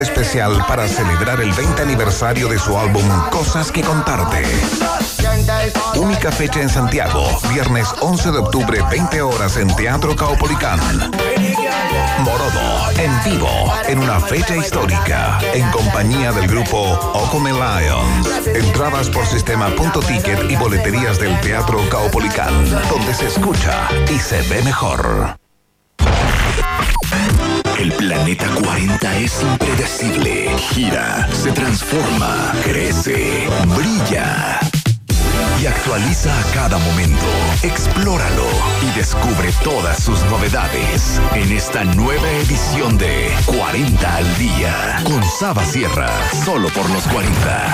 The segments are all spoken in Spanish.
Especial para celebrar el 20 aniversario de su álbum Cosas que Contarte. Única fecha en Santiago, viernes 11 de octubre, 20 horas en Teatro Caupolicán. Morodo, en vivo, en una fecha histórica, en compañía del grupo Ocome Lions. Entradas por sistema.ticket y boleterías del Teatro Caupolicán, donde se escucha y se ve mejor. El Planeta 40 es impredecible. Gira, se transforma, crece, brilla y actualiza a cada momento. Explóralo y descubre todas sus novedades en esta nueva edición de 40 al día con Saba Sierra, solo por los 40.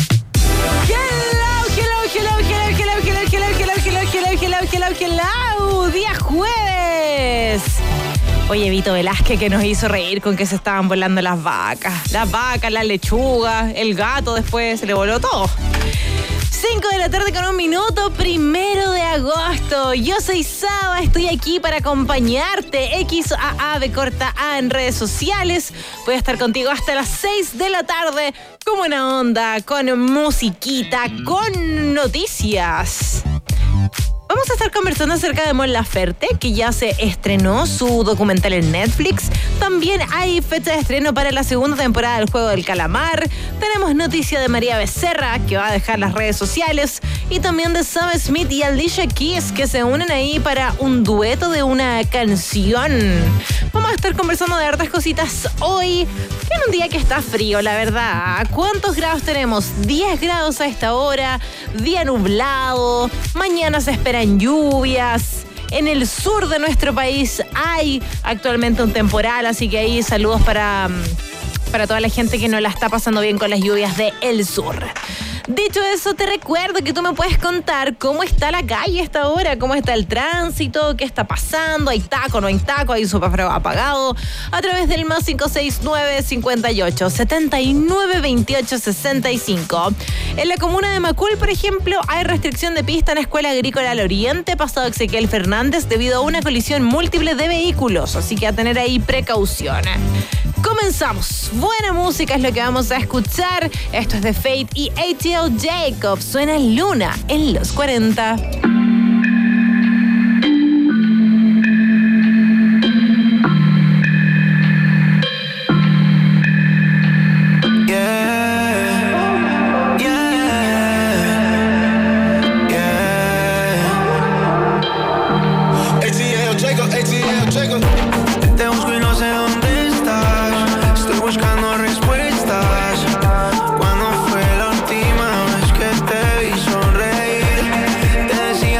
Hello, día jueves. Oye, Vito Velázquez, que nos hizo reír con que se estaban volando las vacas. Las vacas, la lechuga, el gato, después se le voló todo. 5 de la tarde con 1 minuto, 1 de agosto. Yo soy Saba, estoy aquí para acompañarte. XAA de corta A en redes sociales. Voy a estar contigo hasta las 6 de la tarde con buena onda, con musiquita, con noticias. Vamos a estar conversando acerca de Mon Laferte, que ya se estrenó su documental en Netflix. También hay fecha de estreno para la segunda temporada del Juego del Calamar. Tenemos noticia de María Becerra, que va a dejar las redes sociales. Y también de Sam Smith y Alicia Keys, que se unen ahí para un dueto de una canción. Vamos a estar conversando de hartas cositas hoy, en un día que está frío, la verdad. ¿Cuántos grados tenemos? 10 grados a esta hora, día nublado, mañana se esperan lluvias. En el sur de nuestro país hay actualmente un temporal, así que ahí saludos para toda la gente que no la está pasando bien con las lluvias del sur. Dicho eso, te recuerdo que tú me puedes contar cómo está la calle a esta hora, cómo está el tránsito, qué está pasando, hay taco, no hay taco, hay semáforo apagado, a través del más 569-58-79-28-65. En la comuna de Macul, por ejemplo, hay restricción de pista en Escuela Agrícola al Oriente, pasado Ezequiel Fernández, debido a una colisión múltiple de vehículos, así que a tener ahí precaución. Comenzamos. Buena música es lo que vamos a escuchar. Esto es de Fate y ATL Jacob. Suena Luna en los 40. Cuando fue la última vez que te vi sonreír, te decía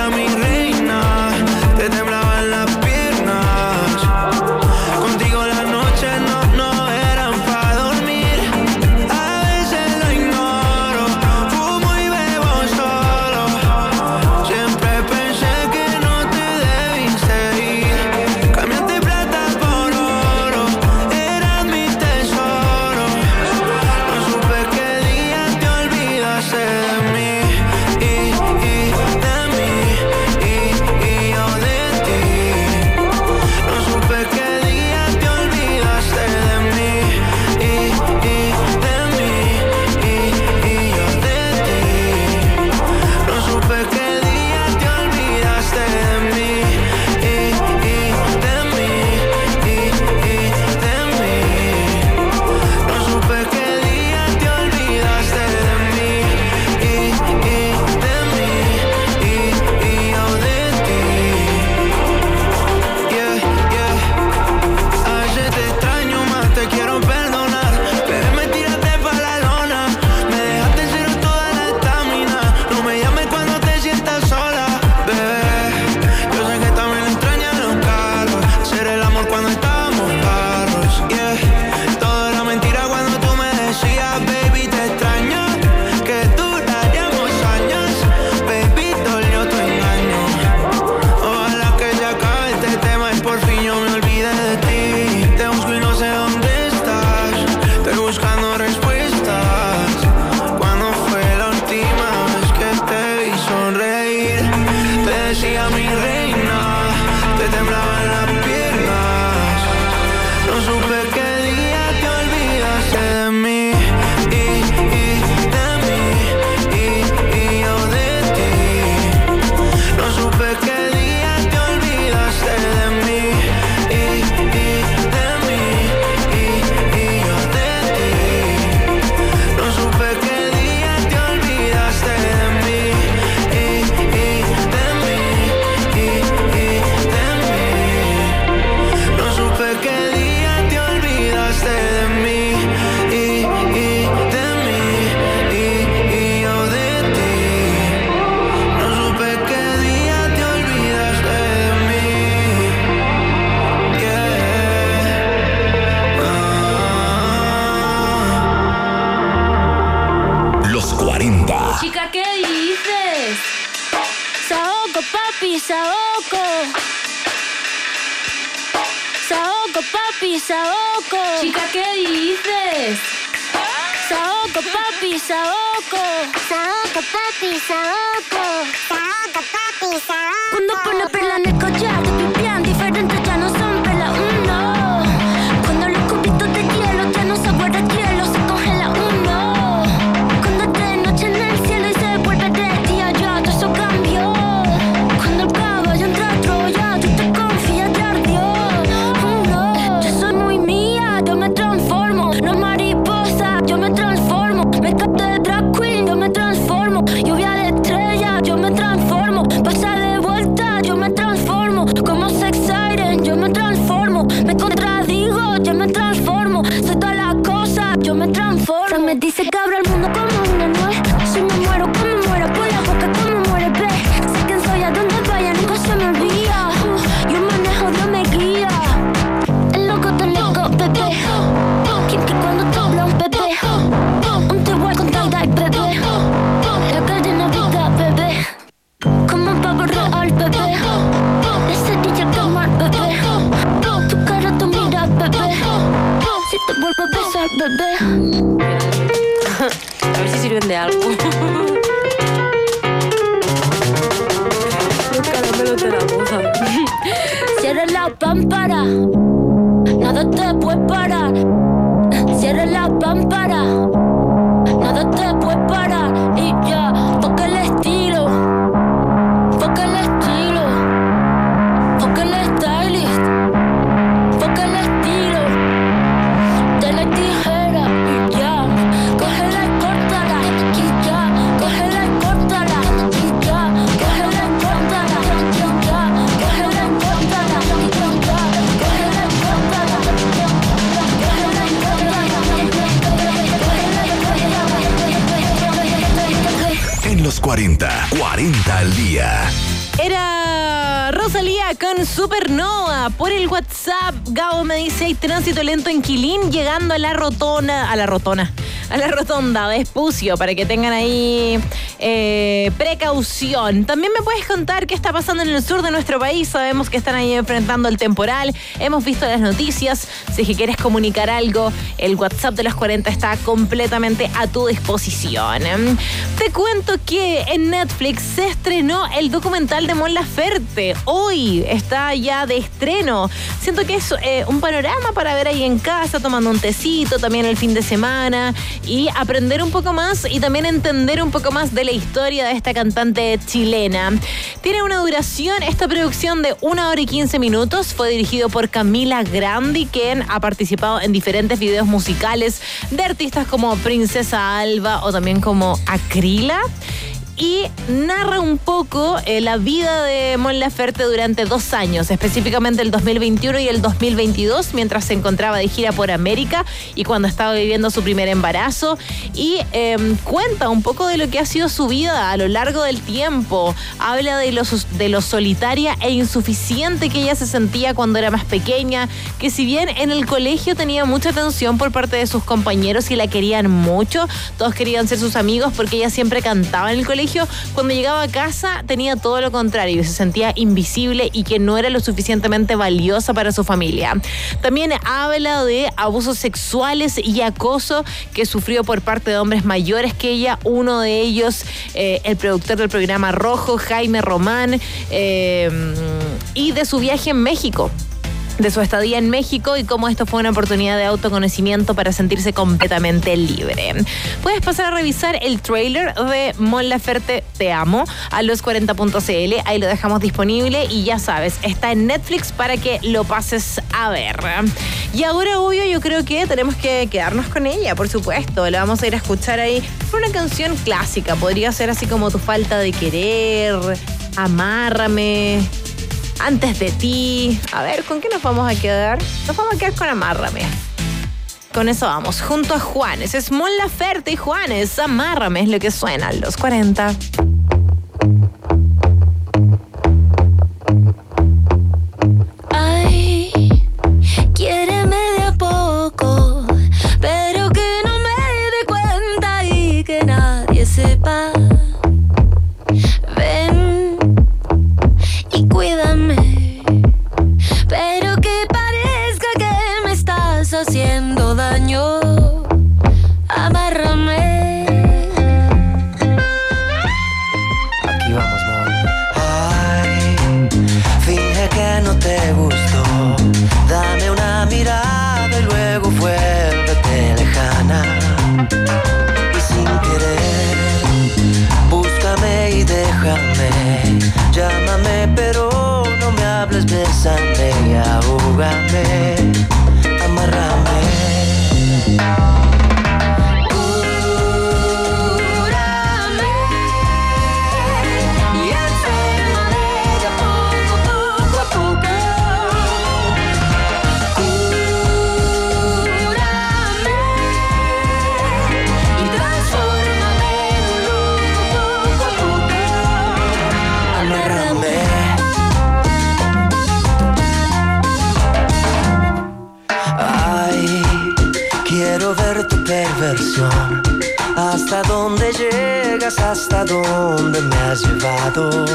Chica, ¿qué dices? Saoco, papi, saoco. Saoco, papi, saoco. Chica, ¿qué dices? Saoco, papi, saoco. Saoco, papi, saoco. Saoco, papi, saoco. Cuando pone perla en el collar, te pipián diferentes, ya no son perla uno. Cuando los cubitos de hielo ya no sabor a hielo, se congela uno. Cuando es de noche en el cielo y se vuelve de día, ya todo eso cambió. Cuando el caballo entra a Troya, tú te confías, ya ardió. No, yo soy muy mía, yo me transformo. No mariposa, yo me transformo. Me capté de drag queen, yo me transformo. Lluvia de estrella, yo me transformo. Pasa de vuelta, yo me transformo. Como sex siren, yo me transformo. Me contradigo, yo me transformo. Soy todas las cosas, yo me transformo. Se me dice que abro el mundo como una nuez. Si me muero, como muero, por la boca como muere, ve. Sé quién soy, a donde vaya, nunca se me olvida. Yo manejo, Dios me guía. El loco te loco, bebé. Kim que cuando te habla un bebé. Un te con tal bebé. La cadena vida, bebé. Como un pavo real, bebé. La cerilla como el bebé. Tu cara, tu mira, bebé. Si te vuelvo a besar, bebé. A ver si sirven de algo. Los caramelos de la boca. Cierra la pámpara. Nada te puede parar. Cierra la pámpara. Nada te puede parar. Y ya, toca el estilo. Toca el estilo. Toca el stylist. Toca el estilo. De la tijera. Y ya, cógela y córtala. Y ya, cógela y córtala. Y ya, cógela y córtala. Y ya, cógela y córtala. Y ya, cógela y córtala. En los 40 al día. Era Rosalía con Supernova. Por el WhatsApp, Gabo me dice: hay tránsito lento en Quilín llegando a la rotonda Vespucio, para que tengan ahí precaución. También me puedes contar qué está pasando en el sur de nuestro país. Sabemos que están ahí enfrentando el temporal. Hemos visto las noticias. Si es que quieres comunicar algo, el WhatsApp de los 40 está completamente a tu disposición. Te cuento que en Netflix se estrenó el documental de Mon Laferte. Hoy está ya de estreno. Siento que es un panorama para ver ahí en casa, tomando un tecito, también el fin de semana, y aprender un poco más y también entender un poco más de la historia de esta cantante chilena. Tiene una duración, esta producción, de 1 hora y 15 minutos. Fue dirigido por Camila Grandi, quien ha participado en diferentes videos musicales de artistas como Princesa Alba o también como Acrila. Y narra un poco la vida de Mon Laferte durante 2 años, específicamente el 2021 y el 2022, mientras se encontraba de gira por América y cuando estaba viviendo su primer embarazo. Y cuenta un poco de lo que ha sido su vida a lo largo del tiempo. Habla de lo solitaria e insuficiente que ella se sentía cuando era más pequeña, que si bien en el colegio tenía mucha atención por parte de sus compañeros y la querían mucho, todos querían ser sus amigos porque ella siempre cantaba en el colegio, cuando llegaba a casa tenía todo lo contrario, se sentía invisible y que no era lo suficientemente valiosa para su familia. También habla de abusos sexuales y acoso que sufrió por parte de hombres mayores que ella, uno de ellos el productor del programa Rojo, Jaime Román, y de su viaje en México, de su estadía en México y cómo esto fue una oportunidad de autoconocimiento para sentirse completamente libre. Puedes pasar a revisar el tráiler de Mon Laferte Te Amo a los40.cl, ahí lo dejamos disponible y ya sabes, está en Netflix para que lo pases a ver. Y ahora, obvio, yo creo que tenemos que quedarnos con ella, por supuesto. La vamos a ir a escuchar ahí. Fue una canción clásica, podría ser así como Tu falta de querer, Amárrame, Antes de ti. A ver, ¿con qué nos vamos a quedar? Nos vamos a quedar con Amárrame. Con eso vamos, junto a Juanes. Es Mon Laferte y Juanes. Amárrame es lo que suena a los 40. Ay, quiéreme de a poco, pero que no me dé cuenta y que nadie sepa. perversión. Hasta dónde llegas, hasta dónde me has llevado.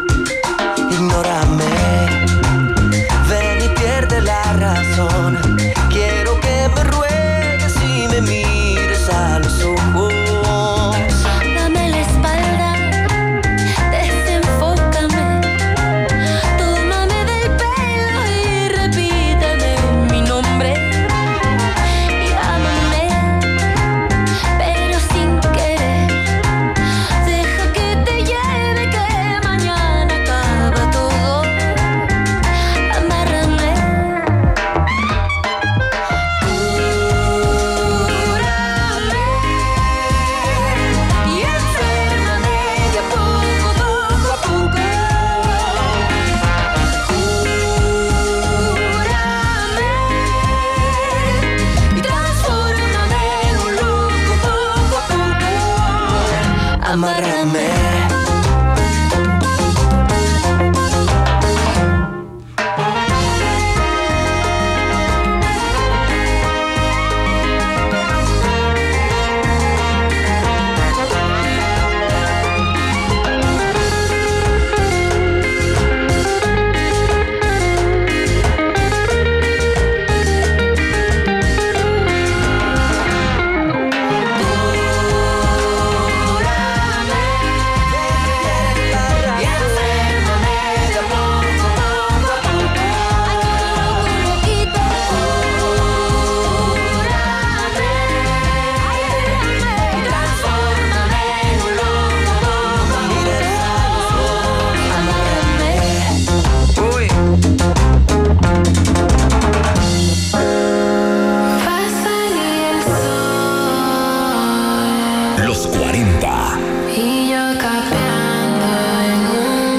Ignórame, ven y pierde la razón. Quiero que me ruegues y me mires a los ojos. Dame la espalda, desenfócame. Tómame del pelo y repíteme mi nombre. Y ámame, pero sin querer. Deja que te lleve, que mañana acaba todo. Amárrame. Y enférmame de a poco, poco a poco. Cúrame y transfórmame en un loco poco a poco. Amárrame. Los 40. Y yo capeando en un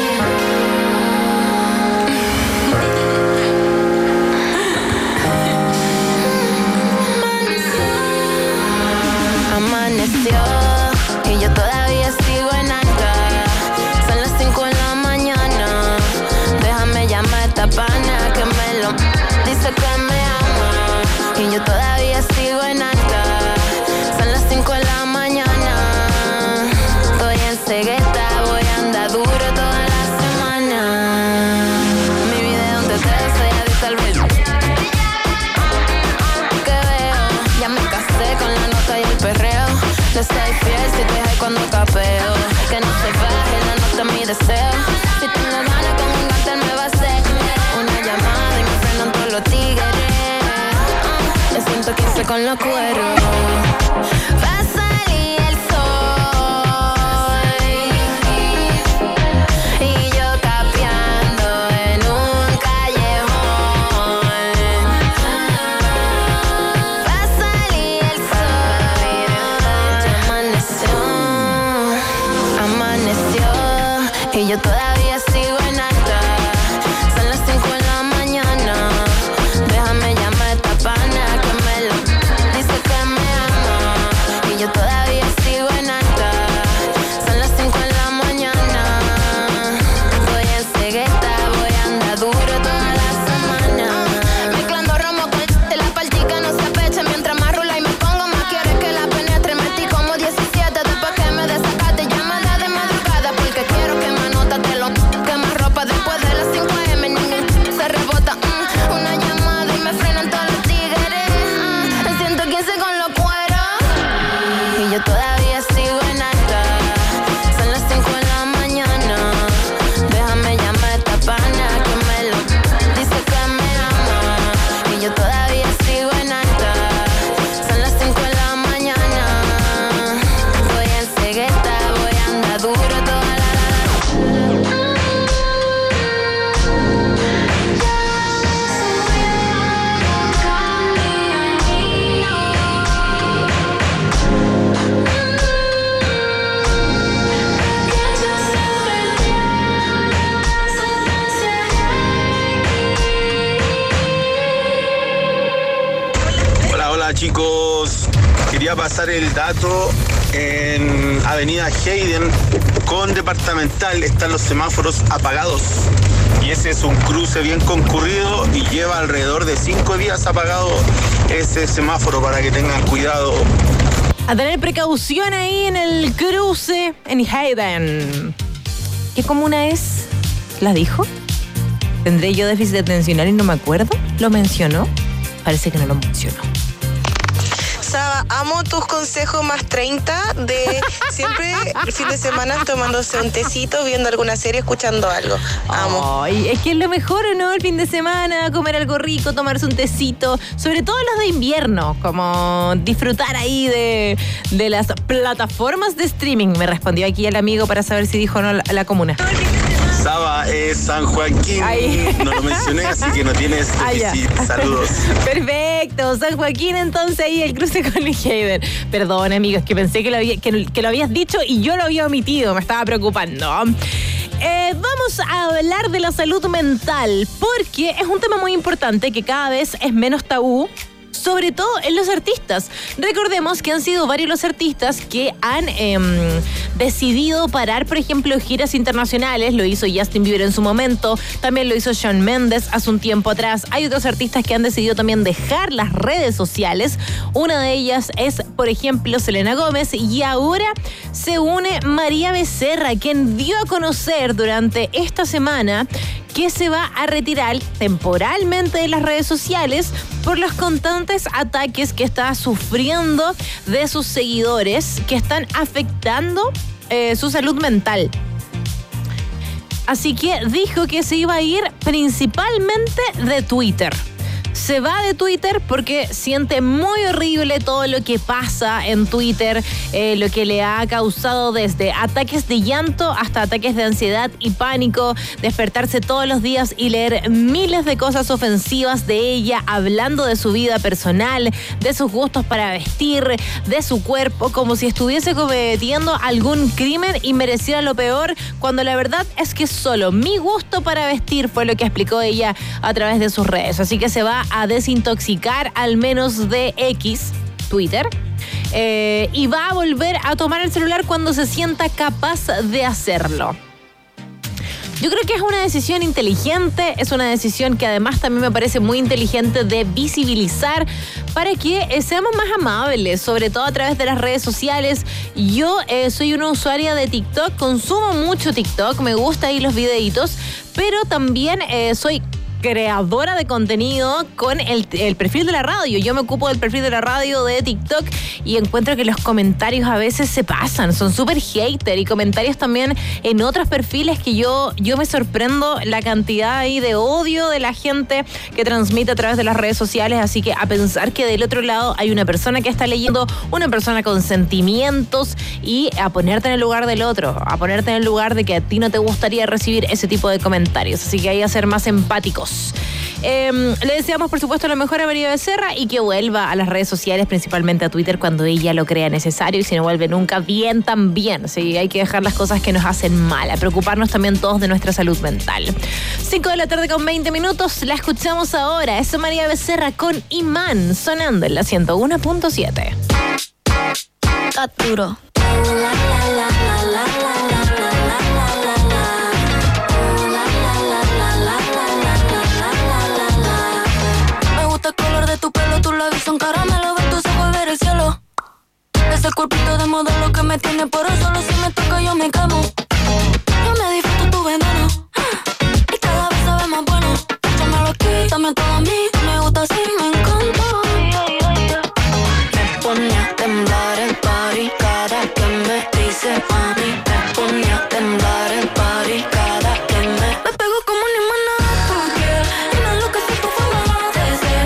Amaneció y yo todavía sigo en alta. Son las 5 de la mañana. Déjame llamar a esta pana que me lo dice que me ama. Y yo todavía sigo en alta. Son las 5 de la mañana. Estoy en cegueta, voy a andar duro toda la semana. Mi vida es un teteo, soy adicta al beso. ¿Qué veo? Ya me casé con la nota y el perreo. Le soy fiel si te hay cuando capeo. Que no se baje la nota mi deseo. Si tengo ganas con un gante me va a hacer una llamada y me frenan todos los tigres. Le siento 15 con los cueros. Va a salir el sol y yo capeando en un callejón. Va a salir el sol. Amaneció y yo todavía sigo en alta. Son las 5 de la mañana. Déjame llamar a esta pana que me lo dice que me ama. Y yo todavía sigo en alta. Son las 5 de la mañana. Estoy en cegueta, voy a andar duro toda la semana. Mezclando romo con la partica no se apeche. Mientras más rula y me pongo, más quieres que la penetre. Metí como 17 después que me desacaste. Llámala de madrugada porque quiero que me anótate lo que más ropa después de las 5 AM. Ningún se rebota. Una llamada y me frenan todos los tigres. Me siento 15 con los cueros. Y yo todavía sigo en alta. Son las 5 de la mañana. Déjame llamar a esta pana que me lo dice que me ama. Y yo todavía sigo en alta. Son las 5 de la mañana. Estoy en cegueta, voy a andar duro toda la. Hola, hola chicos. Quería pasar el dato. En Avenida Hayden con Departamental están los semáforos apagados. y ese es un cruce bien concurrido y lleva alrededor de 5 días apagado ese semáforo para que tengan cuidado. A tener precaución ahí en el cruce en Hayden. ¿Qué comuna es? ¿La dijo? ¿Tendré yo déficit atencional y no me acuerdo? ¿Lo mencionó? Parece que no lo mencionó. Saba, amo tus consejos más 30 de siempre el fin de semana tomándose un tecito, viendo alguna serie, escuchando algo. Amo. Ay, es que es lo mejor, ¿no? El fin de semana, comer algo rico, tomarse un tecito, sobre todo los de invierno, como disfrutar ahí de las plataformas de streaming. Me respondió aquí el amigo para saber si dijo o no la comuna. Saba es San Joaquín. Ay. No lo mencioné, así que no tienes déficit. Saludos. Perfecto, San Joaquín, entonces ahí el cruce con el Hayden. Perdón, amigos, que pensé que lo habías dicho y yo lo había omitido, me estaba preocupando. Vamos a hablar de la salud mental, porque es un tema muy importante que cada vez es menos tabú, sobre todo en los artistas. Recordemos que han sido varios los artistas que han decidido parar, por ejemplo, giras internacionales. Lo hizo Justin Bieber en su momento, también lo hizo Shawn Mendes hace un tiempo atrás. Hay otros artistas que han decidido también dejar las redes sociales. Una de ellas es, por ejemplo, Selena Gómez, y ahora se une María Becerra, quien dio a conocer durante esta semana que se va a retirar temporalmente de las redes sociales por los constantes ataques que está sufriendo de sus seguidores, que están afectando su salud mental. Así que dijo que se iba a ir principalmente de Twitter. Se va de Twitter porque siente muy horrible todo lo que pasa en Twitter, lo que le ha causado desde ataques de llanto hasta ataques de ansiedad y pánico, despertarse todos los días y leer miles de cosas ofensivas de ella, hablando de su vida personal, de sus gustos para vestir, de su cuerpo, como si estuviese cometiendo algún crimen y mereciera lo peor, cuando la verdad es que solo mi gusto para vestir fue lo que explicó ella a través de sus redes. Así que se va a desintoxicar al menos de X, Twitter, y va a volver a tomar el celular cuando se sienta capaz de hacerlo. Yo creo que es una decisión inteligente, es una decisión que además también me parece muy inteligente de visibilizar para que seamos más amables, sobre todo a través de las redes sociales. Yo soy una usuaria de TikTok, consumo mucho TikTok, me gusta ahí los videitos, pero también soy creadora de contenido con el perfil de la radio. Yo me ocupo del perfil de la radio de TikTok y encuentro que los comentarios a veces se pasan, son súper hater, y comentarios también en otros perfiles que yo me sorprendo la cantidad ahí de odio de la gente que transmite a través de las redes sociales. Así que a pensar que del otro lado hay una persona que está leyendo, una persona con sentimientos, y a ponerte en el lugar del otro, a ponerte en el lugar de que a ti no te gustaría recibir ese tipo de comentarios. Así que hay que ser más empáticos. Le deseamos, por supuesto, lo mejor a María Becerra y que vuelva a las redes sociales, principalmente a Twitter, cuando ella lo crea necesario, y si no vuelve nunca, bien también. Sí, hay que dejar las cosas que nos hacen mal, a preocuparnos también todos de nuestra salud mental. 5 de la tarde con 20 minutos, la escuchamos ahora. Es María Becerra con Imán, sonando en la 101.7. Capturo. Tu pelo, tus labios son caramelo, ven tus ojos ver el cielo. Ese cuerpito de modelo que me tiene por eso, solo si me toca yo me quemo. Yo me disfruto tu veneno y cada vez sabe más bueno. Échamelo aquí, dame todo a mí, me gusta así, me encanta. Me pone a temblar el party cada que me dice mami. Me pone a temblar el party cada que me pego como un imán a tu piel y me enloquece tu forma de ser.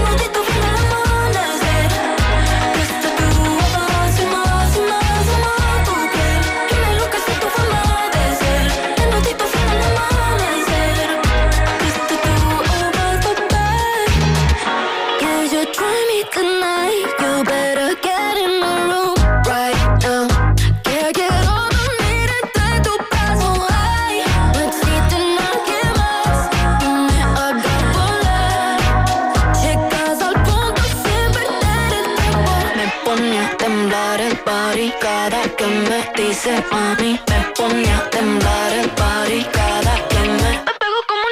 Cada que me dice mami, me pone a temblar el party. Cada que me pego como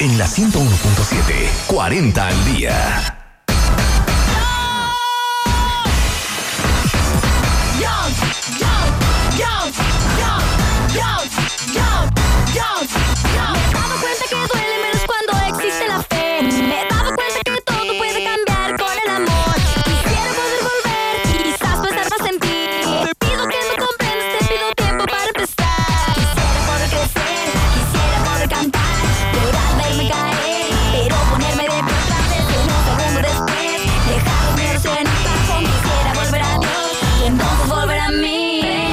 En la 101.7, 40 al día. Me he dado cuenta que duele menos cuando existe la fe. Me he dado cuenta que todo puede cambiar con el amor. Quisiera poder volver, quizás pensar más en ti. Te pido que me comprendas, te pido tiempo para empezar. Quisiera poder crecer, quisiera poder cantar, llorar, verme caer, pero ponerme de pie otra vez un segundo después. Dejar los miedos en un cajón, quisiera volver a Dios y entonces volver a mí.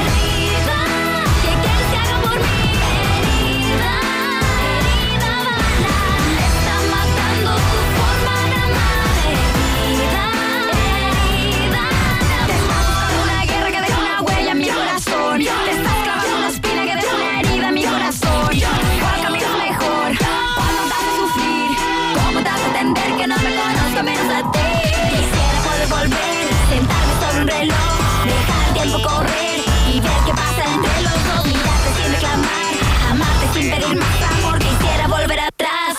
Correr y ver qué pasa entre los dos. Mirarte sin reclamar, amarte sin pedir más amor. Quisiera volver atrás.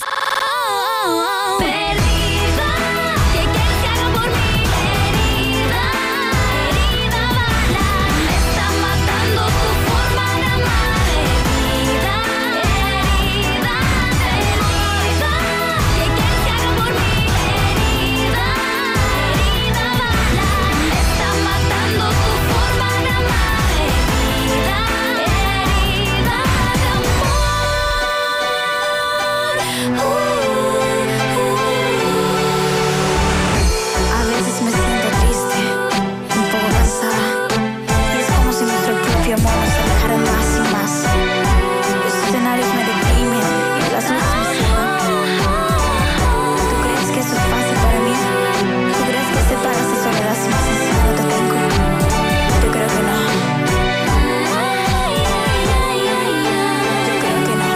Perdida, ¿qué quieres que haga por mí? Herida, herida bala, me está matando tu forma de amar. Herida, herida, herida, ¿qué quieres que haga por mí? Herida, herida bala, me está matando tu forma de amar. A veces me siento triste, un poco cansada, y es como si nuestro propio amor nos alejara más y más. Los escenarios me deprimen y las luces me ciegan. ¿Tú crees que eso es fácil para mí? ¿Tú crees que aceptar esa soledad si más encima no te tengo? Yo creo que no. Yo creo que no.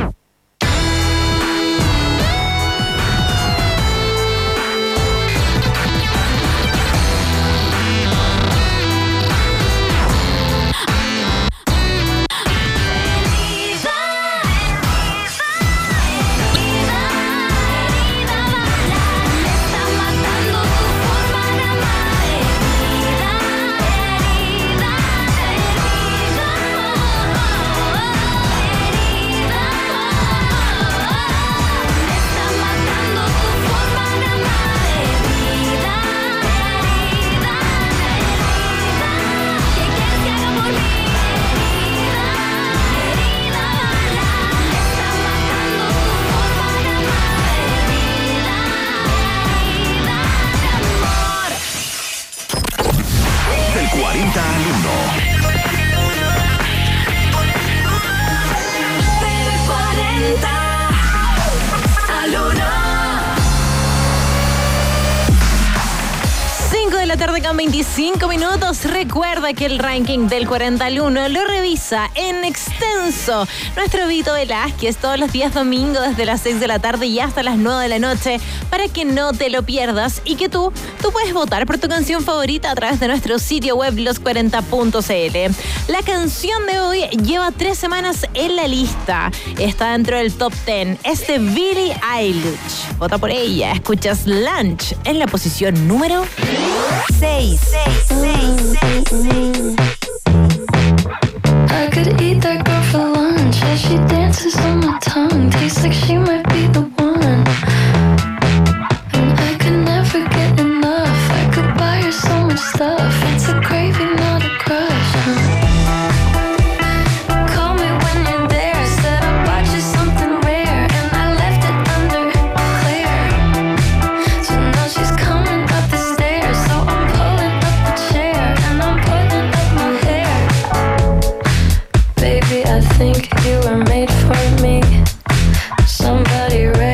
40 al 1. 5 de la tarde con 25 minutos. Recuerda que el ranking del 40 al 1 lo revisa en extenso nuestro Vito Velázquez todos los días domingo desde las 6 de la tarde y hasta las 9 de la noche para que no te lo pierdas y que tú puedes votar por tu canción favorita a través de nuestro sitio web los40.cl. La canción de hoy lleva 3 semanas en la lista. Está dentro del top 10. Es de Billie Eilish. Vota por ella. Escuchas Lunch en la posición número 6. I could eat that girl for lunch as she dances on my tongue. Tastes like she might be the one. And I could never get enough. I could buy her so much stuff. It's a craving, not a crush. Call me when you're there. Said I bought you something rare, and I left it undeclared. So now she's coming up the stairs. So I'm pulling up the chair and I'm putting up my hair. Baby, I think you were made for me. Somebody ready.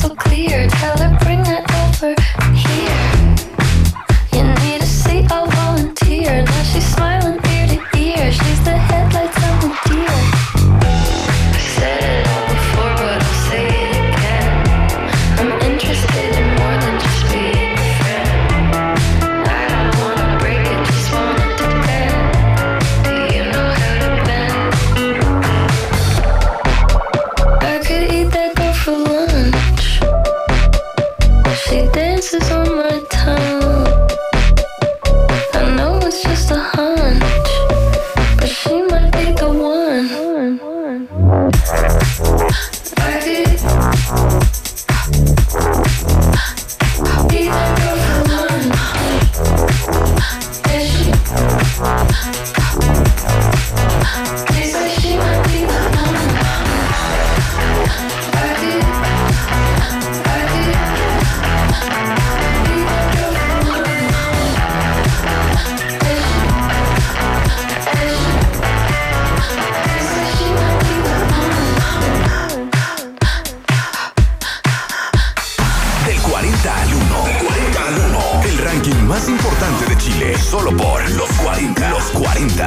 so clear. Tell her bring that over here. You need a seat, I'll volunteer. Now she's smiling ear to ear. She's the headlights on the deer. I said it all before, but I'll say it again. I'm interested in more than just being a friend. I don't wanna break it, just want it to bend. Do you know how to bend? I could eat that girl for lunch. She dances on my tongue. I know it's just a hunch, but she might be the one. I could eat that girl for lunch. Yeah, they say she might be the one. I could eat that girl for lunch. Del 40 al 1. El ranking más importante de Chile. Solo por los 40. Los 40.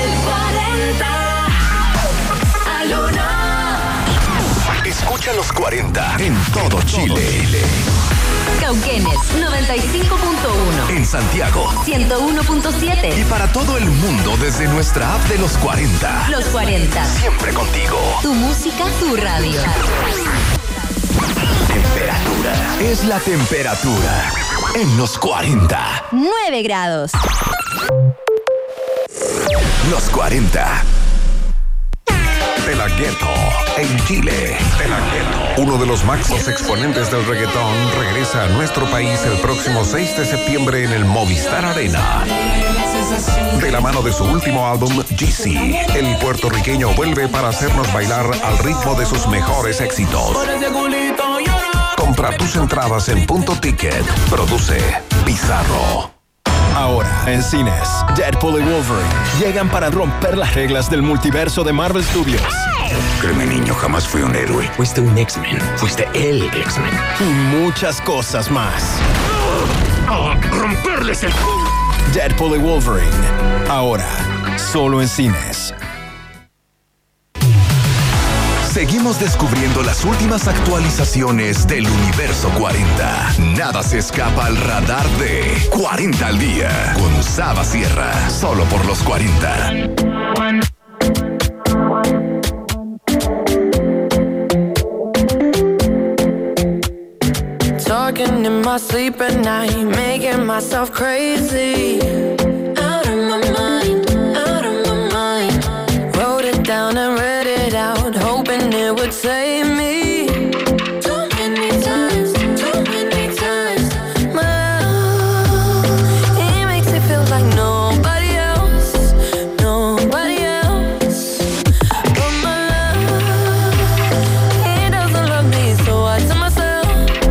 Escucha los 40 en todo Chile. Cauquenes 95.1. En Santiago 101.7. y para todo el mundo desde nuestra app de los 40. Los 40. Siempre contigo. Tu música, tu radio. Temperatura. Es la temperatura en los 40. 9 grados. Los 40. De la Ghetto, en Chile. De la Ghetto. Uno de los máximos exponentes del reggaetón regresa a nuestro país el próximo 6 de septiembre en el Movistar Arena. De la mano de su último álbum, Jeezy, el puertorriqueño vuelve para hacernos bailar al ritmo de sus mejores éxitos. Compra tus entradas en Punto Ticket. Produce Pizarro. Ahora, en cines, Deadpool y Wolverine llegan para romper las reglas del multiverso de Marvel Studios. Créeme, niño, jamás fui un héroe. Fuiste un X-Men. Fuiste el X-Men. Y muchas cosas más. ¡Romperles el... Deadpool y Wolverine. Ahora, solo en cines. Seguimos descubriendo las últimas actualizaciones del Universo 40. Nada se escapa al radar de 40 al día. Con Saba Sierra. Solo por los 40. Talking in my sleep at night, making myself crazy. Out of my mind, out of my mind. Wrote it down and read it out, hoping it would save me. Too many times, my love, he makes it feel like nobody else, nobody else. But my love, he doesn't love me, so I tell myself,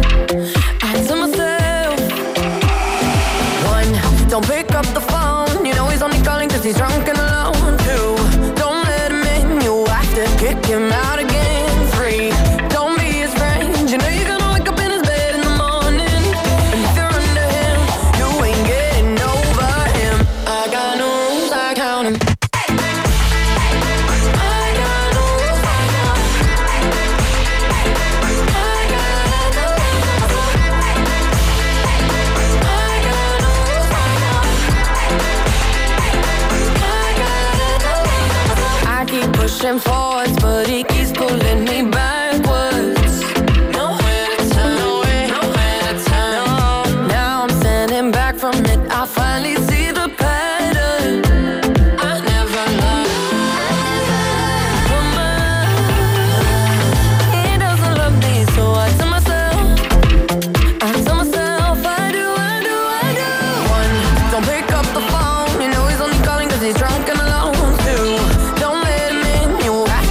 one, don't pick up the phone, you know he's only calling 'cause he's drunk and alone. Two, don't let him in, you have to kick him out again. Three, don't be his friend, you know you're gonna wake up in his bed in the morning. And if you're under him, you ain't getting over him. I got no rules, I count 'em. I got no rules, I count 'em. I got no rules, I keep pushing forwards, but he keeps pulling me backwards. Nowhere to turn, nowhere to turn. No, now I'm standing back from it. I finally see the pattern. I never loved. He doesn't love me, so I tell myself, I do. One, don't pick up the phone, you know he's only calling 'cause he's drunk and alone. Two, don't let him in, you have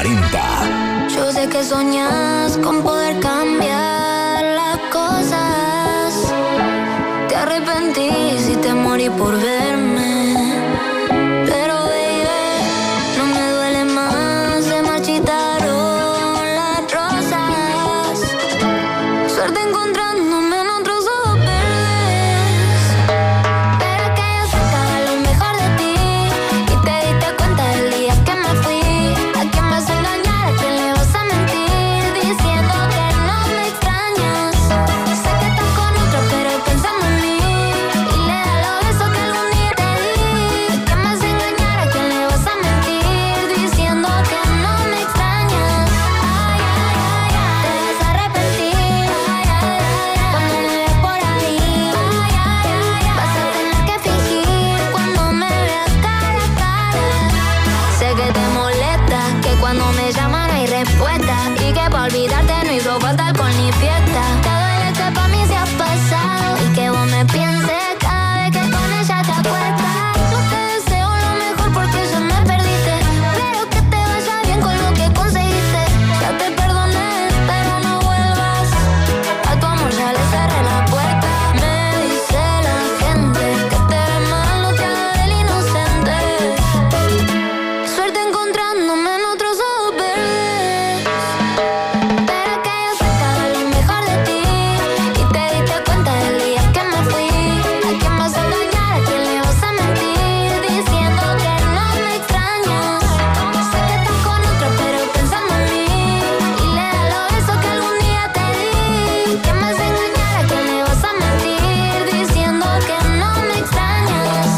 40. Yo sé que soñas con poder cambiar las cosas. Te arrepentís y te morí por verme. Pero baby, no me duele más, se marchitaron las rosas. Suerte encontrándome en otros ojos verdes. Pero que yo sacaba lo mejor de ti y te diste cuenta del día que me fui. ¿A quién vas a engañar? ¿A quién le vas a mentir? Diciendo que no me extrañas. Sé que estás con otro, pero pensando en mí. Y le da los besos que algún día te di. ¿A quién vas a engañar? ¿A quién le vas a mentir? Diciendo que no me extrañas. Ay, ay, ay, ay. Te vas a arrepentir. Ay, ay, ay, ay. Cuando me veas por ahí. Ay, ay, ay, ay. Vas a tener que fingir cuando me veas cara a cara. Sé que te molesta, que cuando me llaman no hay respuesta. Y que para olvidarte no hizo falta alcohol ni fiesta. Te duele que pa' mí se ha pasado. Y que vos me pienses cada vez que con ella te acuestas. No te deseo lo mejor porque ya me perdiste. Pero que te vaya bien con lo que conseguiste. Ya te perdoné, pero no vuelvas. A tu amor ya le cerré la puerta. Me dice la gente que te ves mal, no te hagas el inocente. Suerte encontrándome en otros ojos verdes. Pero que yo sacaba lo mejor de ti y te diste cuenta del día que me fui. ¿A quién vas a engañar? ¿A quién le vas a mentir? Diciendo que no me extrañas. Sé que estás con otro, pero pensando en mí. Y le da los besos que algún día te di. ¿A quién vas a engañar? ¿A quién le vas a mentir? Diciendo que no me extrañas.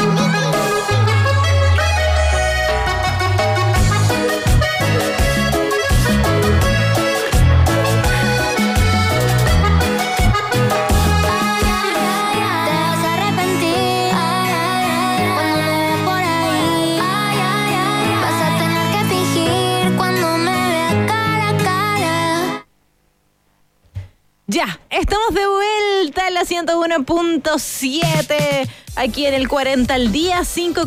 Te vas a arrepentir. Cuando me veas por ahí. Vas a tener que fingir cuando me veas cara a cara. Ya, estamos de vuelta en la 101.7, aquí en el 40 al día,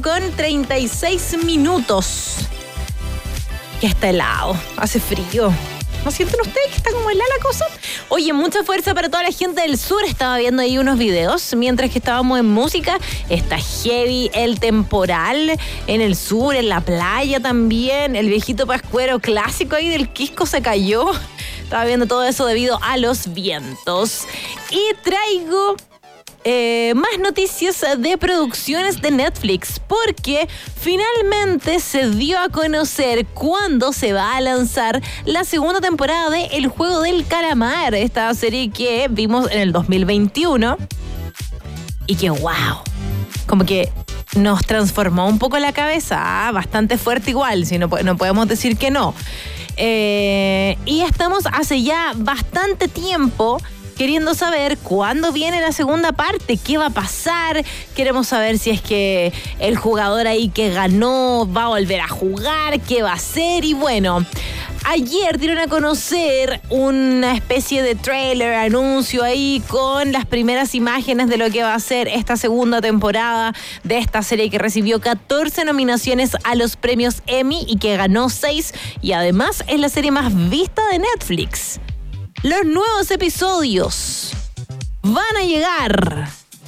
5:36. Ya está helado, hace frío. ¿No sienten ustedes que está como helada la cosa? Oye, mucha fuerza para toda la gente del sur. Estaba viendo ahí unos videos mientras que estábamos en música. Está heavy el temporal en el sur, en la playa también. El viejito pascuero clásico ahí del Quisco se cayó. Estaba viendo todo eso debido a los vientos. Y traigo más noticias de producciones de Netflix, porque finalmente se dio a conocer cuándo se va a lanzar la segunda temporada de El Juego del Calamar, esta serie que vimos en el 2021 y que wow, como que nos transformó un poco la cabeza, bastante fuerte igual, si no podemos decir que no. Y estamos hace ya bastante tiempo queriendo saber cuándo viene la segunda parte, qué va a pasar. Queremos saber si es que el jugador ahí que ganó va a volver a jugar, qué va a hacer. Y bueno, ayer dieron a conocer una especie de trailer, anuncio ahí con las primeras imágenes de lo que va a ser esta segunda temporada de esta serie que recibió 14 nominaciones a los premios Emmy y que ganó 6, y además es la serie más vista de Netflix. Los nuevos episodios van a llegar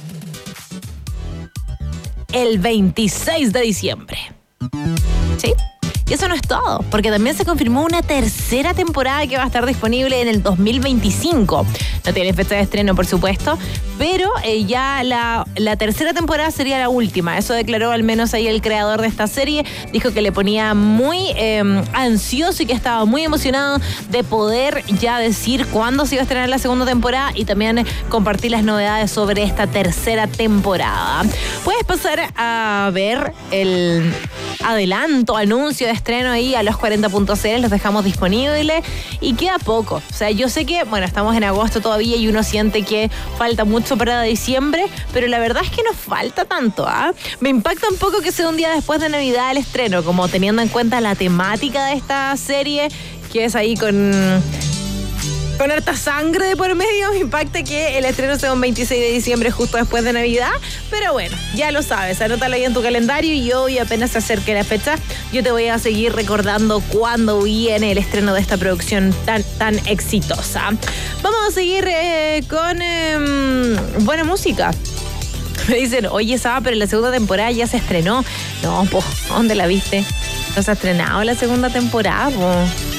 el 26 de diciembre. ¿Sí? Y eso no es todo, porque también se confirmó una tercera temporada que va a estar disponible en el 2025. No tiene fecha de estreno, por supuesto, pero ya la tercera temporada sería la última. Eso declaró al menos ahí el creador de esta serie. Dijo que le ponía muy ansioso y que estaba muy emocionado de poder ya decir cuándo se iba a estrenar la segunda temporada y también compartir las novedades sobre esta tercera temporada. Puedes pasar a ver el adelanto, anuncio de estreno ahí a los 40.0, los dejamos disponibles y queda poco. O sea, yo sé que, bueno, estamos en agosto todavía y uno siente que falta mucho para diciembre, pero la verdad es que no falta tanto, ¿ah? Me impacta un poco que sea un día después de Navidad el estreno, como teniendo en cuenta la temática de esta serie, que es ahí con con harta sangre de por medio, me impacta que el estreno sea un 26 de diciembre, justo después de Navidad. Pero bueno, ya lo sabes, anótalo ahí en tu calendario y hoy apenas se acerque la fecha, yo te voy a seguir recordando cuándo viene el estreno de esta producción tan exitosa. Vamos a seguir con buena música. Me dicen, oye, Saba, pero la segunda temporada ya se estrenó. No, po, ¿dónde la viste? No se ha estrenado la segunda temporada, po.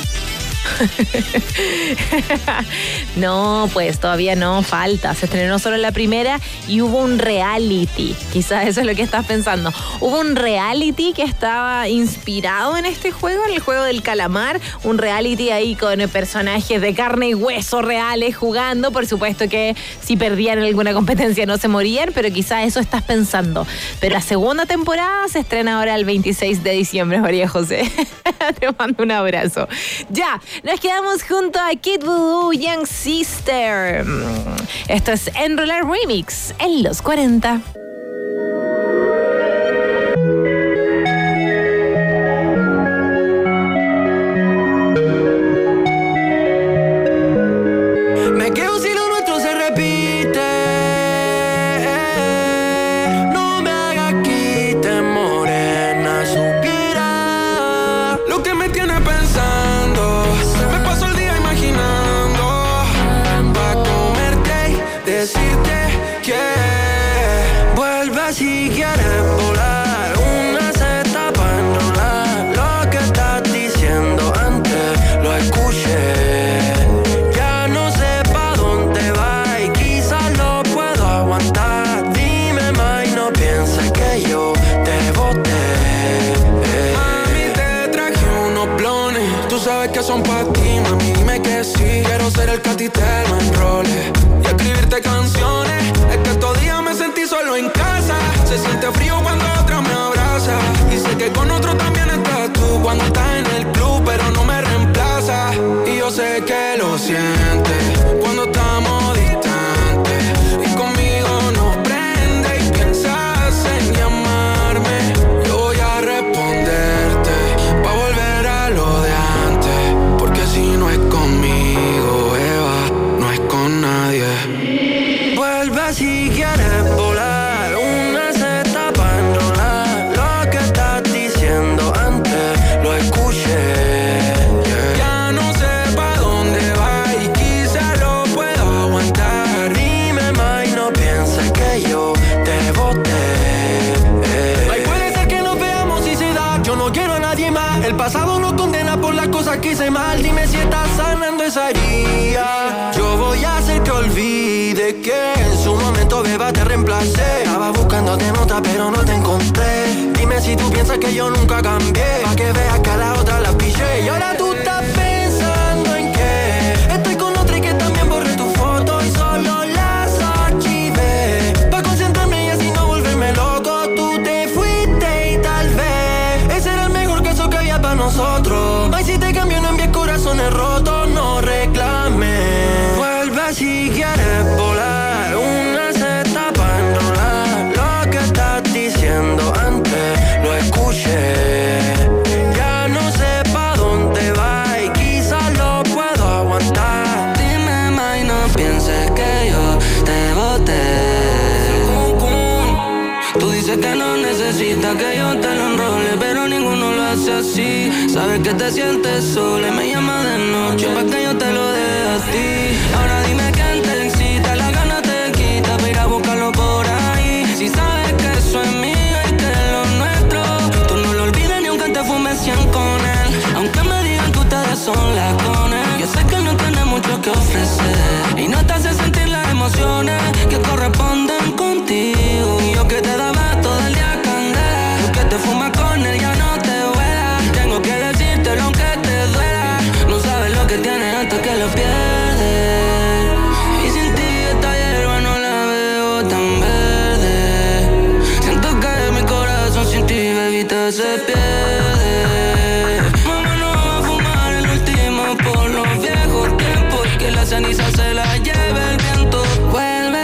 No, pues todavía no, falta. Se estrenó solo la primera y hubo un reality. Quizás eso es lo que estás pensando. Hubo un reality que estaba inspirado en este juego, en el juego del calamar. Un reality ahí con personajes de carne y hueso reales jugando. Por supuesto que si perdían alguna competencia no se morían, pero quizás eso estás pensando. Pero la segunda temporada se estrena ahora el 26 de diciembre, María José. Te mando un abrazo. Ya, nos quedamos junto a Kid Voodoo, Young Sister. Esto es Enrolar Remix en los 40. Me quedo si lo nuestro se repite. No me hagas quite, morena, supiera lo que me tiene pensando. Me paso el día imaginando pa' comerte y decirte que vuelve si quieres volar. Una seta pa' enrolar. Lo que estás diciendo antes lo escuché. Ya no sé pa' dónde va y quizás lo puedo aguantar. Dime más y no pienses que yo te boté. Mami, te traje unos blones. Tú sabes que son pa' ti, mami, dime que sí. Quiero ser el que a ti te lo enrole y escribirte canciones. Es que estos días me sentí solo en casa. Se siente frío cuando otra me abraza. Y sé que con otro también estás tú cuando estás en el club, pero no me reemplaza. Y yo sé que lo sientes cuando estamos distantes. Y conmigo nos prende y piensas en llamarme. Yo voy a responderte pa' volver a lo de antes. Porque si no es conmigo, Eva, no es con nadie. Vuelve si quieres volar. Una seta pa' enrolar. Lo que estás diciendo antes lo escuché. Ya no sé pa' dónde va y quizás lo puedo aguantar. Dime más y no pienses que yo te boté. Ay, puede ser que nos veamos y se da. Yo no quiero a nadie más. El pasado nos condena por las cosas que hice mal. Dime si estás sanando esa herida. Yo voy a hacer que olvide que en su momento, beba, te reemplacé. Estaba buscándote nota pero no te encontré. Dime si tú piensas que yo nunca cambié, pa' que veas que a la otra la pillé. Y ahora tú estás pensando en que estoy con otra y que también borré tu foto y solo las archivé, pa' concentrarme y así no volverme loco. Tú te fuiste y tal vez ese era el mejor caso que había para nosotros. Ay, si te cambio no envíes corazones rotos, no reclames. Vuelve si quieres volar. Una seta pa' enrolar. Lo que estás diciendo antes lo escuché. Ya no sé pa' dónde va y quizás lo puedo aguantar. Dime más y no pienses que yo te boté. Tú dices que no necesitas que yo te lo enrole, pero ninguno lo hace así. Sabes que te sientes sola y me llama de noche pa' que yo te lo dé a ti. Ahora dime quién te incita, la gana te quita pa' ir a buscarlo por ahí. Si sabes que eso es mío y que es lo nuestro, tú no lo olvides ni aunque te fumes 100 con él. Aunque me digan que ustedes son las con él, yo sé que no tiene mucho que ofrecer y no te hace sentir las emociones que corresponden contigo. Y yo que te daba todo el día candela, tú que te fumas con él ya no te vuela. Tengo que decírtelo aunque te duela. No sabes lo que tienes hasta que lo pierdes. Y sin ti esta hierba no la veo tan verde. Siento que mi corazón sin ti, bebita, se pierde. Vámonos a fumar el último por los viejos tiempos y que la ceniza se la lleve el viento. Vuelve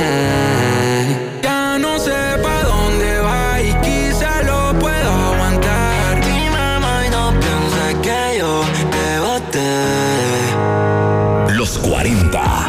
llevaste. Ya no sé pa' dónde va y quizá lo puedo aguantar. Dime, ma, y no pienses que yo te boté. Los 40.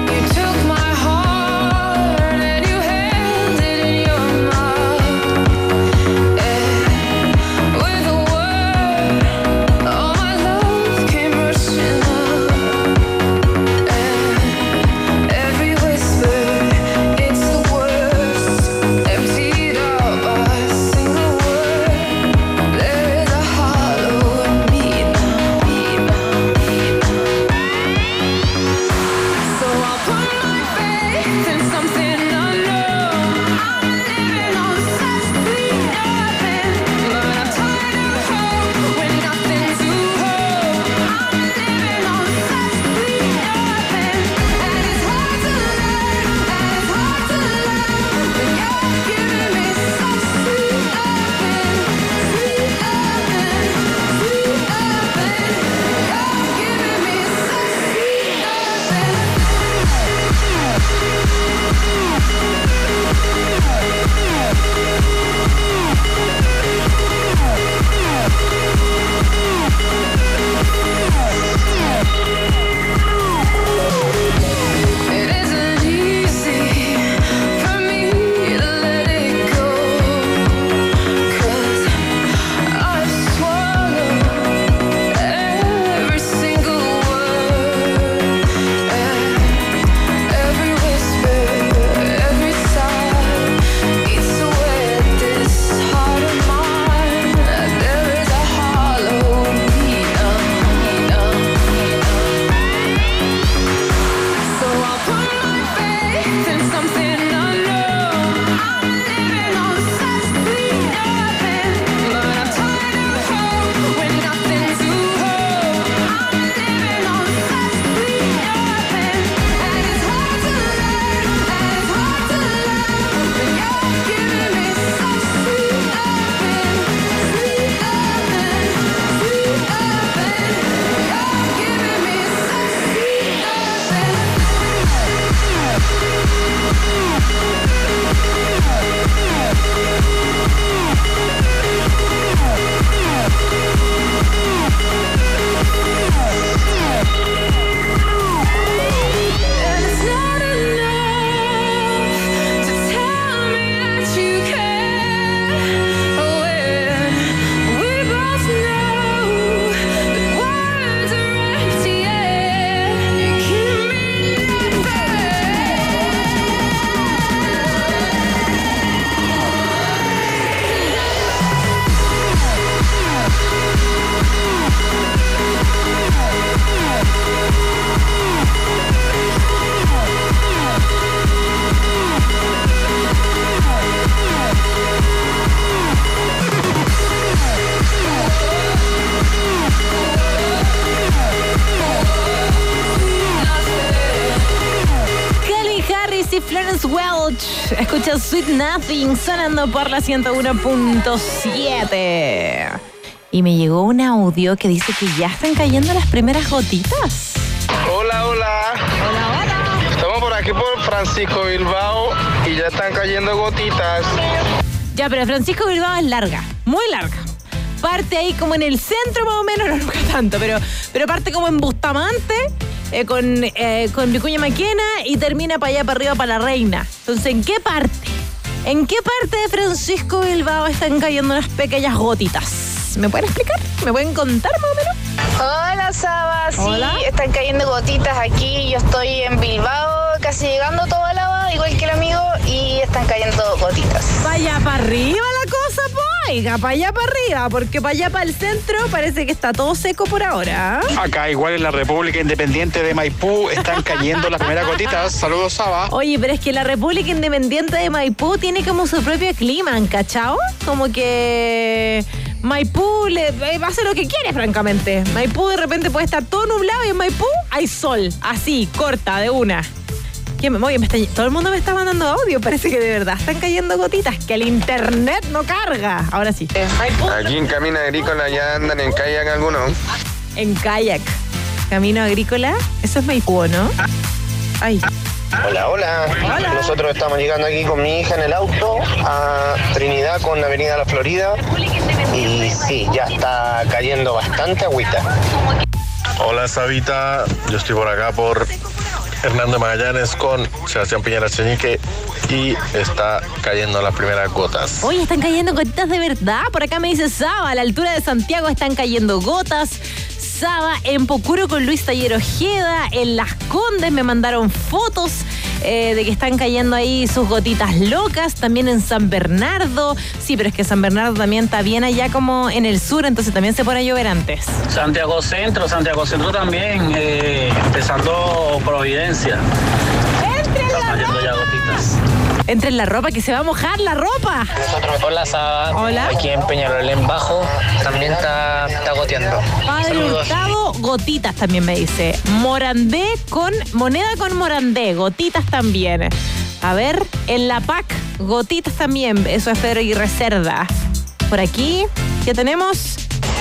Escucha Sweet Nothing sonando por la 101.7. Y me llegó un audio que dice que ya están cayendo las primeras gotitas. Hola, hola. Hola, hola. Estamos por aquí por Francisco Bilbao y ya están cayendo gotitas. Ya, pero Francisco Bilbao es larga, muy larga. Parte ahí como en el centro más o menos, no nunca tanto, pero parte como en Bustamante, con Vicuña Maquena y termina para allá, para arriba, para La Reina. Entonces, ¿en qué parte de Francisco Bilbao están cayendo unas pequeñas gotitas? ¿Me pueden explicar? ¿Me pueden contar más o menos? Hola, Saba. Hola. Sí, están cayendo gotitas aquí. Yo estoy en Bilbao, casi llegando a Tobalaba, igual que el amigo, y están cayendo gotitas. Vaya para arriba la cosa, oiga, para allá para arriba, porque para allá para el centro parece que está todo seco por ahora. Acá, igual en la República Independiente de Maipú, están cayendo las primeras gotitas. Saludos, Saba. Oye, pero es que la República Independiente de Maipú tiene como su propio clima, ¿cachao? Como que Maipú hace lo que quiere, francamente. Maipú de repente puede estar todo nublado y en Maipú hay sol, así, corta, de una. Oye, todo el mundo me está mandando audio, parece que de verdad están cayendo gotitas, que el internet no carga. Ahora sí. Maipú. Aquí en Camino Agrícola ya andan en kayak algunos. En kayak. Camino Agrícola, eso es Maipú, ¿no? Ay, Hola, hola. Nosotros estamos llegando aquí con mi hija en el auto a Trinidad con Avenida La Florida y sí, ya está cayendo bastante agüita. Hola Sabita, yo estoy por acá por Hernando Magallanes con Sebastián Piñera Cheñique y está cayendo las primeras gotas. Hoy están cayendo gotitas de verdad. Por acá me dice Saba, a la altura de Santiago están cayendo gotas. Saba, en Pocuro con Luis Taller Ojeda, en Las Condes me mandaron fotos de que están cayendo ahí sus gotitas locas, también en San Bernardo. Sí, pero es que San Bernardo también está bien allá como en el sur, entonces también se pone a llover antes. Santiago Centro también, empezando Providencia. Están cayendo ya gotitas. Entre en la ropa, que se va a mojar la ropa. Hola, Saba. Hola. Aquí en Peñalolén en Bajo también está goteando. Padre Hurtado, gotitas también me dice. Morandé moneda con Morandé, gotitas también. A ver, en la PAC, gotitas también. Eso es Pedro Aguirre Cerda. Por aquí, ¿qué tenemos?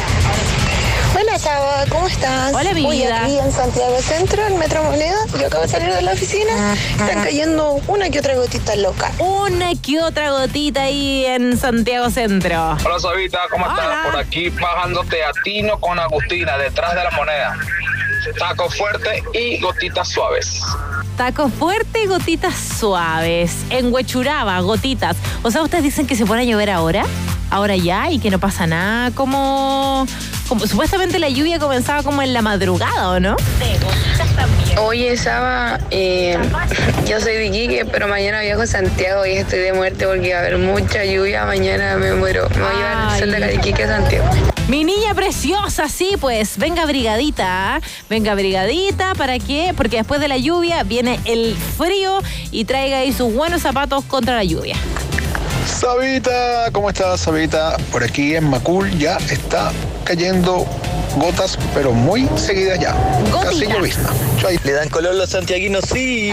Hola, Saba, ¿cómo estás? Hola, mi vida. Aquí en Santiago Centro, en Metro Moneda. Yo acabo de salir de la oficina. Están cayendo una que otra gotita loca. Una que otra gotita ahí en Santiago Centro. Hola, Sabita, ¿cómo estás? Por aquí bajándote a Tino con Agustina, detrás de la Moneda. Taco fuerte y gotitas suaves. Taco fuerte y gotitas suaves. En Huechuraba, gotitas. O sea, ustedes dicen que se pone a llover ahora ya, y que no pasa nada, como supuestamente la lluvia comenzaba como en la madrugada, ¿o no? Oye, Saba, yo soy de Iquique, pero mañana viajo a Santiago y estoy de muerte porque va a haber mucha lluvia. Mañana me muero. Me voy a llevar el sol de la de Iquique a Santiago. Mi niña preciosa, sí, pues, venga brigadita, ¿para qué? Porque después de la lluvia viene el frío y traiga ahí sus buenos zapatos contra la lluvia. Sabita, ¿cómo estás, Sabita? Por aquí en Macul ya está cayendo gotas, pero muy seguidas ya. Gotitas. Casi llovizna. Le dan color los santiaguinos, sí.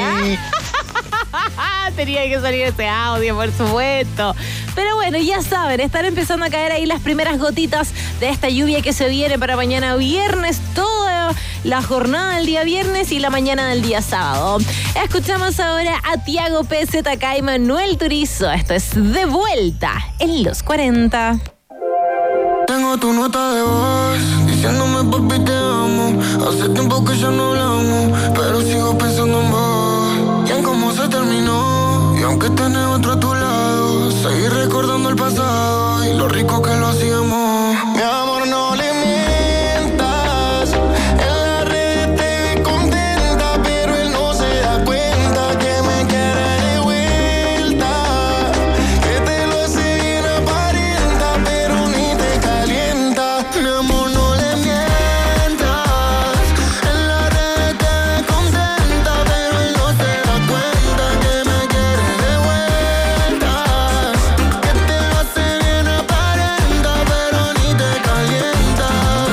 Tenía que salir ese audio, por supuesto. Pero bueno, ya saben, están empezando a caer ahí las primeras gotitas de esta lluvia que se viene para mañana viernes, toda la jornada del día viernes y la mañana del día sábado. Escuchamos ahora a Tiago PZK y Manuel Turizo. Esto es De Vuelta en los 40. Tengo tu nota de voz diciéndome papi te amo. Hace tiempo que ya no hablamos, pero sigo pensando en vos y en cómo se terminó. Y aunque tenés otro a tu lado, seguir recordando el pasado y lo rico que lo hacíamos. Mi amor, no le mientas. En la red te ve contenta, pero él no se da cuenta que me quiere de vuelta. Que te lo hace bien aparenta, pero ni te calienta. Mi amor, no le mientas. En la red te ve contenta, pero él no se da cuenta que me quiere de vuelta. Que te lo hace bien aparenta, pero ni te calienta.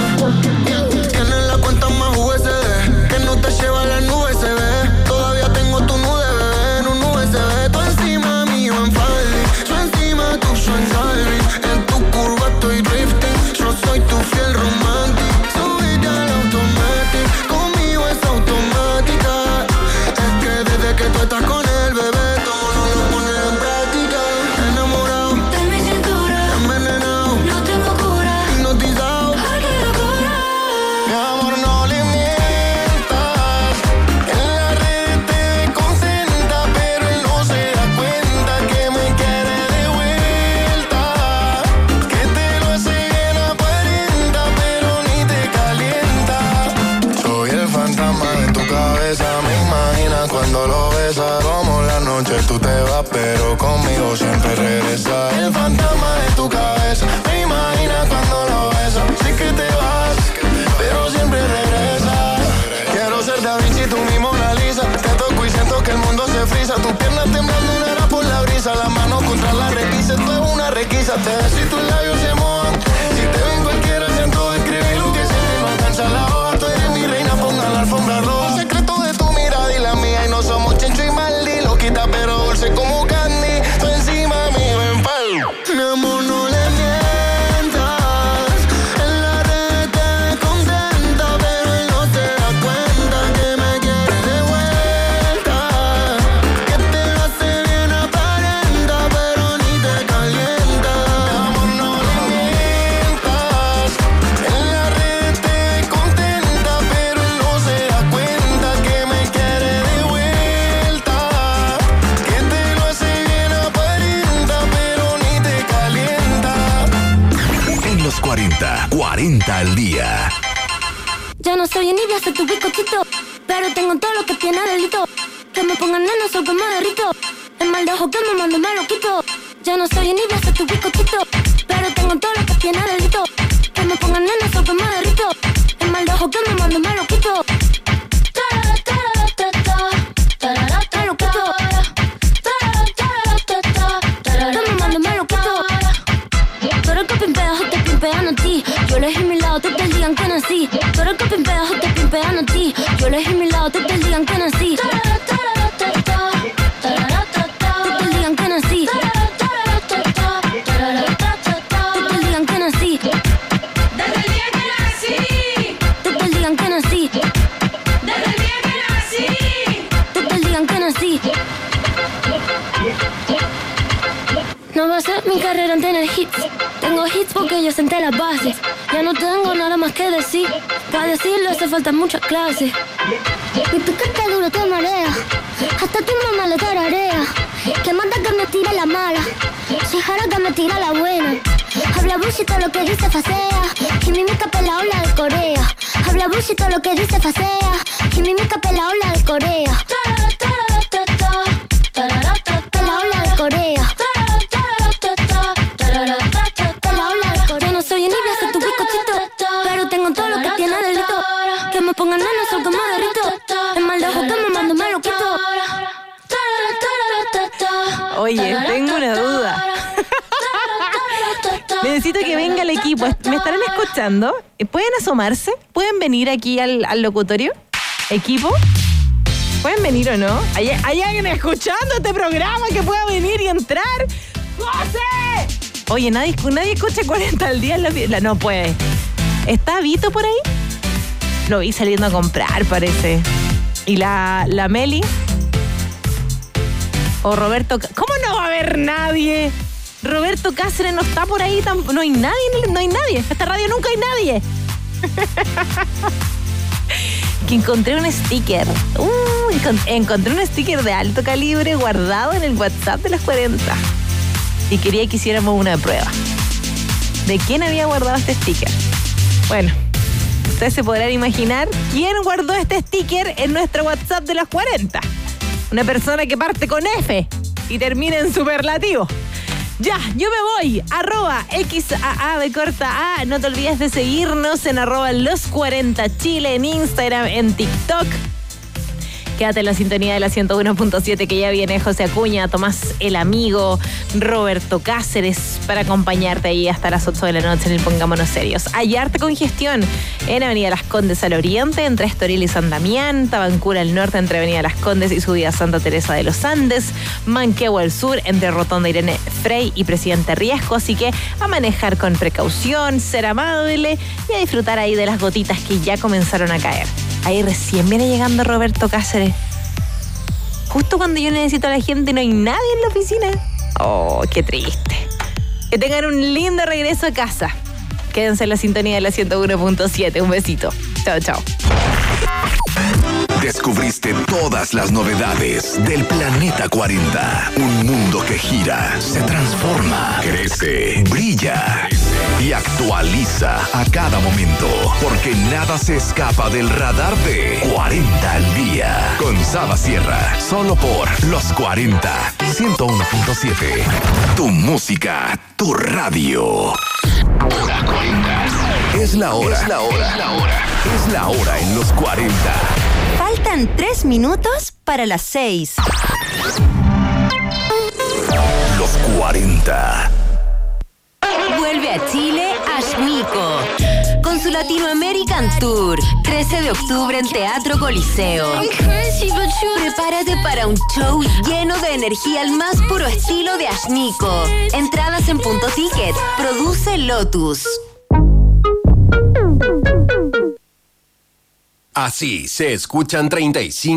Tienes la cuenta más USB, que no te lleva a la nube, se ve. Todavía tengo tu nude, bebé, en un USB. Tú encima mío en Faldi, yo encima tuyo en Salvi. En tu curva estoy drifting, yo soy tu fiel romántico. Subite al automatic, conmigo es automática. Es que desde que tú estás con él, bebé, todo lo pones en práctica. Enamorado De mi cintura, envenenado, no tengo cura. hipnotizado. Ay, qué locura. Mi amor, no le mientas. En la red te ve contenta, pero él no se da cuenta que me quiere de vuelta. Que te lo hace bien aparenta, pero ni te calienta. Soy el fantasma de tu cabeza, me imaginas cuando lo besas. Como la noche tú te vas, pero conmigo siempre regresas. El fantasma de tu cabeza, me imaginas cuando lo besas. Sé que te vas, pero siempre regresas. Quiero ser Da Vinci, tú mi Mona Lisa. Te toco y siento que el mundo se frisa. Tus piernas temblando una era por la brisa. Las manos contra la repisa, esto es una requisa. Te beso y tus labios se mojan. Si te ven cualquiera siento describir lo que sientes. No alcanza la hoja, tú eres mi reina, pongan la alfombra roja. El secreto de tu mirada y la mía, y no somos Chencho y Maldi. Loquita pero dulce como candy. Tú encima mío en palo. Mi amor, no le mientas. En la red te ve contenta, pero él no se da cuenta que me quiere de vuelta. 40 al día. Ya no soy envidia, soy tu bizcochito, pero tengo todo lo que tiene delito. Que me pongan nena, soy que me derrito. El mal de ojo que me mando me lo quito. Ya no soy envidia, soy tu bizcochito, pero tengo todo lo que tiene delito. Que me pongan nena, soy que me derrito. El mal de ojo que me mando me lo quito. Yo elegí mi lado, te digan que nací. Tú eres que pimpeas o te pimpean a ti. Yo elegí mi lado, te digan que nací. Te digan que nací. Te digan que nací. Desde el día que nací. Te digan que nací. Desde el día que nací. Te digan que nací. No va a ser mi carrera en tener hits. Tengo hits porque yo senté las bases. Ya no tengo nada más que decir. Para decirlo hace falta muchas clases. Mi piquete duro te marea. Hasta tu mamá le tararea. Que manda que me tire la mala. Si jara que me tira la buena. Habla bullshit todo lo que dice facea. Y mi mica pela ola de Corea. Habla bullshit todo lo que dice facea. Y mi mica pela ola de Corea. Pela ola de Corea. Soy envidia, soy tu bizcochito, pero tengo todo lo que tiene delito. Que me pongan nena, soy que me derrito. El mal de ojo que me mando me lo quito. Oye, tengo una duda. Necesito que venga el equipo. ¿Me estarán escuchando? ¿Pueden asomarse? ¿Pueden venir aquí al locutorio? ¿Equipo? ¿Pueden venir o no? ¿Hay alguien escuchando este programa que pueda venir y entrar? ¡José! Oye, nadie escucha 40 al día en la fiesta. No puede. ¿Está Vito por ahí? Lo vi saliendo a comprar, parece. ¿Y la Meli? ¿O Roberto? ¿Cómo no va a haber nadie? Roberto Cáceres no está por ahí. No hay nadie. No hay nadie. En esta radio nunca hay nadie. Que encontré un sticker. Encontré un sticker de alto calibre guardado en el WhatsApp de las 40. Y quería que hiciéramos una prueba de quién había guardado este sticker. Bueno, ustedes se podrán imaginar quién guardó este sticker en nuestro WhatsApp de las 40. Una persona que parte con F y termina en superlativo. Ya, yo me voy. @XAA de corta A. No te olvides de seguirnos en @los40chile en Instagram, en TikTok. Quédate en la sintonía de la 101.7 que ya viene José Acuña, Tomás el Amigo, Roberto Cáceres para acompañarte ahí hasta las 8 de la noche en el Pongámonos Serios. Hay harta congestión en Avenida Las Condes al oriente, entre Estoril y San Damián, Tabancura al norte, entre Avenida Las Condes y Subida Santa Teresa de los Andes, Manquehue al sur, entre Rotonda Irene Frey y Presidente Riesco. Así que a manejar con precaución, ser amable y a disfrutar ahí de las gotitas que ya comenzaron a caer. Ahí recién viene llegando Roberto Cáceres. Justo cuando yo necesito a la gente no hay nadie en la oficina. Oh, qué triste. Que tengan un lindo regreso a casa. Quédense en la sintonía de la 101.7. Un besito. Chao, chao. Descubriste todas las novedades del Planeta 40. Un mundo que gira, se transforma, crece, brilla y actualiza a cada momento. Porque nada se escapa del radar de 40 al día. Con Saba Sierra, solo por Los 40. 101.7. Tu música, tu radio. Las 40. Es la hora. Es la hora. Es la hora. Es la hora en Los 40. Faltan 3 minutos para las 6. Los 40. Vuelve a Chile Ashnico con su Latino American Tour. 13 de octubre en Teatro Coliseo. Prepárate para un show lleno de energía al más puro estilo de Ashnico. Entradas en Punto Ticket. Produce Lotus. Así se escuchan 35